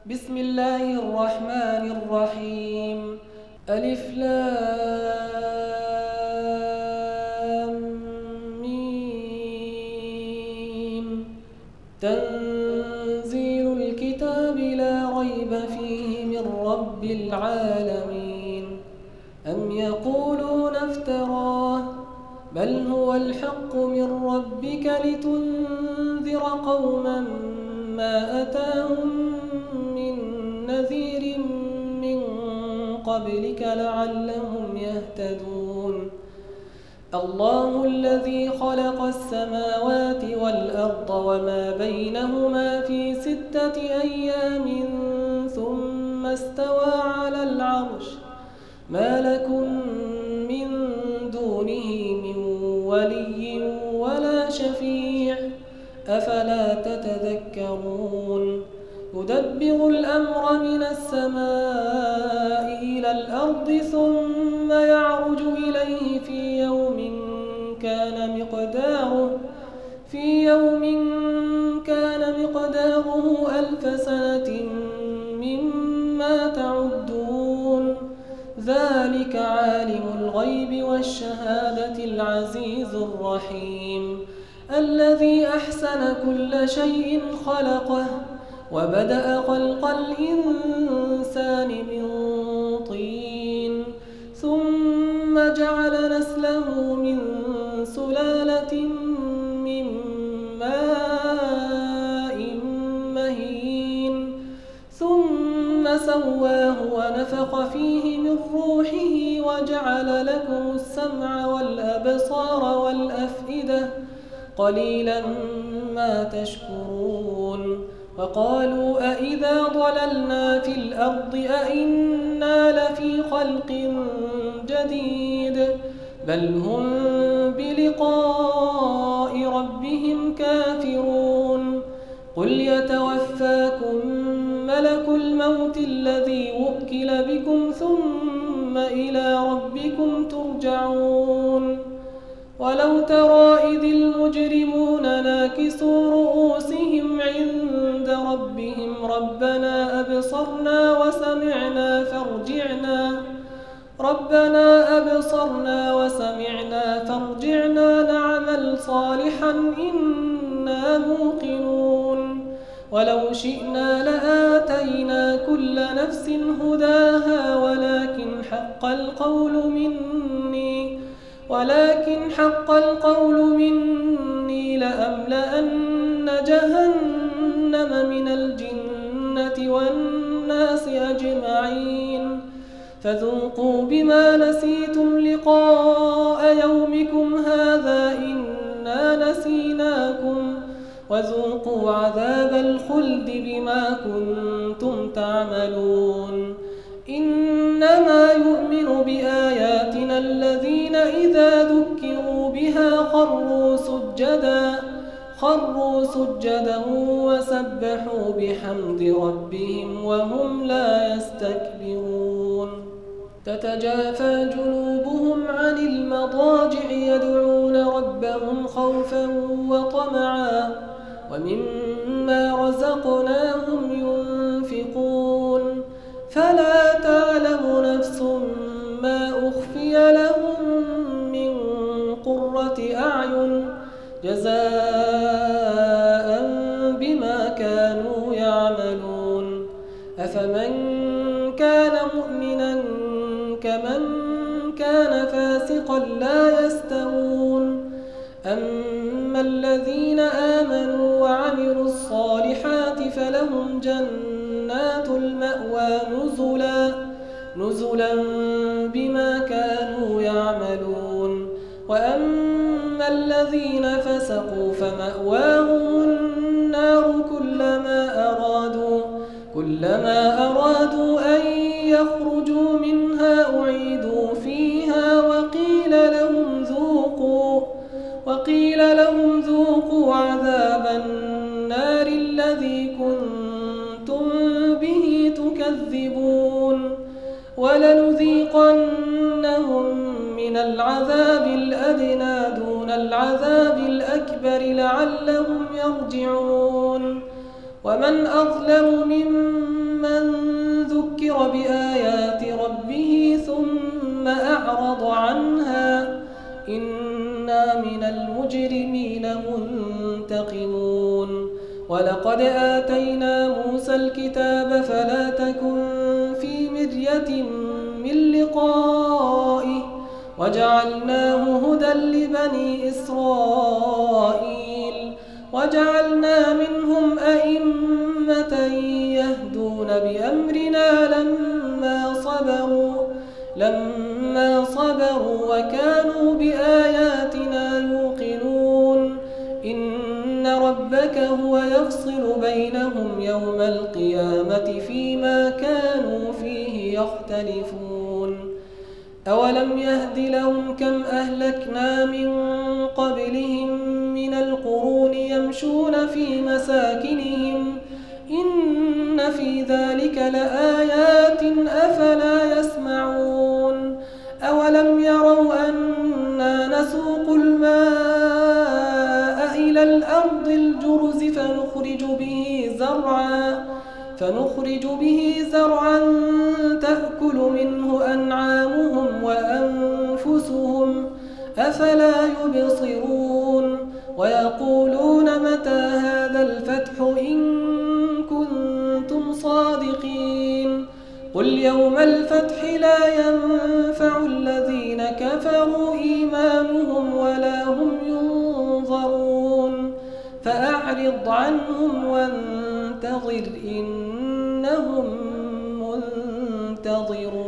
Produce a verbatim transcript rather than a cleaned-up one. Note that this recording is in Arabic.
بسم الله الرحمن الرحيم. ألف لام ميم. تنزيل الكتاب لا ريب فيه من رب العالمين. أم يقولون افتراه بل هو الحق من ربك لتنذر قوما ما أتاهم من نذير من قبلك لعلهم يهتدون. الله الذي خلق السماوات والأرض وما بينهما في ستة أيام ثم استوى على العرش ما لكم من دونه من ولي ولا شفيع أفلا تتذكرون. يدبر الأمر من السماء إلى الأرض ثم يعرج إليه في يوم كان مقداره في يوم كان مقداره ألف سنة مما تعدون. ذلك عالم الغيب والشهادة العزيز الرحيم الذي أحسن كل شيء خلقه وبدأ خلق الإنسان من طين ثم جعل نسله من سلالة من ماء مهين ثم سواه ونفخ فيه من روحه وجعل لكم السمع والأبصار والأفئدة قليلا ما تشكرون. وقالوا أئذا ضللنا في الأرض أئنا لفي خلق جديد بل هم بلقاء ربهم كافرون. قل يتوفاكم ملك الموت الذي وكل بكم ثم إلى ربكم ترجعون. ولو ترى إذ المجرمون ناكسوا رؤوسهم عند ربهم ربنا أبصرنا وسمعنا فارجعنا ربنا أبصرنا وسمعنا فارجعنا نعمل صالحا إنا موقنون. ولو شئنا لآتينا كل نفس هداها ولكن حق القول مني ولكن حق القول مني لأملأن جهنم من الجنة والناس أجمعين. فذوقوا بما نسيتم لقاء يومكم هذا إنا نسيناكم وذوقوا عذاب الخلد بما كنتم تعملون. إنما يؤمن بآياتنا الذين إذا ذكروا بها خروا سجدا خروا سجدا وسبحوا بحمد ربهم وهم لا يستكبرون. تتجافى جنوبهم عن المضاجع يدعون ربهم خوفا وطمعا ومما رزقناهم ينفقون. فلا تعلم نفس ما أخفي لهم من قرة أعين جزاء بما كانوا يعملون. أفمن كان مؤمنا كمن كان فاسقا لا يستوون. أما الذين آمنوا وعملوا الصالحات فلهم جنات المأوى نزلا نزلا بما كانوا يعملون. وأما الذين فسقوا فمأواهم النار كلما أرادوا كلما أرادوا أن يخرجوا منها أعيدوا فيها وقيل لهم ذوقوا وقيل لهم ذوقوا عذاب النار الذي كنتم به تكذبون. ولنذيقنهم من العذاب الأدنى دون العذاب الأكبر لعلهم يرجعون. ومن أظلم ممن ولقد آتينا موسى الكتاب فلا تكن في مرية من لقائه وجعلناه هدى لبني إسرائيل وجعلنا منهم أئمة يهدون بأمرنا لما صبروا لما صبروا وكانوا بآياتنا يوقنون إن ربك هو يفصل بينهم يوم القيامة فيما كانوا فيه يختلفون أولم يهد لهم كم أهلكنا من قبلهم من القرون يمشون في مساكنهم إن في ذلك لآيات أفلا يسمعون أولم يروا أنا نسوق الماء إلى الأرض الجرز فنخرج به زرعا فنخرج به زرعا تأكل منه أنعامهم وأنفسهم أفلا يبصرون ويقولون متى هذا الفتح إن كنتم صادقين قل يوم الفتح لا ينفع الذين كفروا إيمانهم ولا هم ينظرون فأعرض عنهم وانتظر إنهم منتظرون.